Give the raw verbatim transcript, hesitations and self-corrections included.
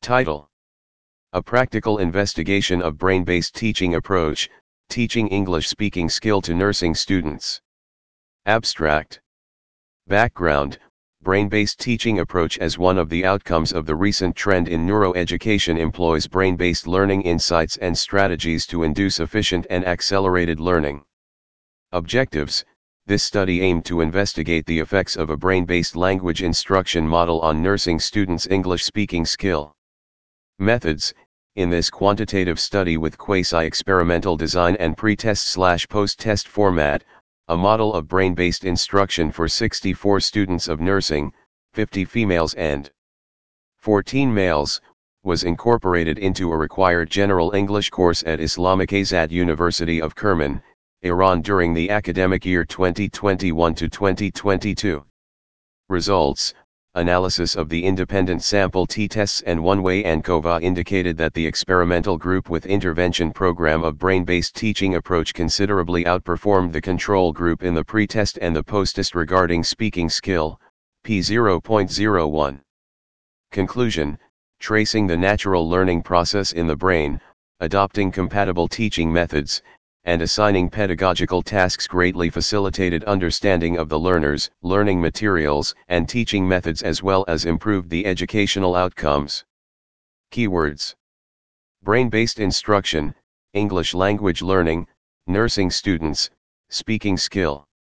Title: A Practical Investigation of Brain-Based Teaching Approach, Teaching English Speaking Skill to Nursing Students. Abstract. Background: Brain-based teaching approach as one of the outcomes of the recent trend in neuroeducation employs brain-based learning insights and strategies to induce efficient and accelerated learning. Objectives: This study aimed to investigate the effects of a brain-based language instruction model on nursing students' English speaking skill. Methods: In this quantitative study with quasi-experimental design and pre-test/post-test format, a model of brain-based instruction for sixty-four students of nursing, fifty females and fourteen males, was incorporated into a required general English course at Islamic Azad University of Kerman, Iran during the academic year twenty twenty-one to twenty twenty-two. Results: Analysis of the independent sample t-tests and one-way ANCOVA indicated that the experimental group with intervention program of brain-based teaching approach considerably outperformed the control group in the pre-test and the post-test regarding speaking skill, p zero point zero one. Conclusion: Tracing the natural learning process in the brain, adopting compatible teaching methods, and assigning pedagogical tasks greatly facilitated understanding of the learners, learning materials, and teaching methods as well as improved the educational outcomes. Keywords: Brain-based instruction, English language learning, nursing students, speaking skill.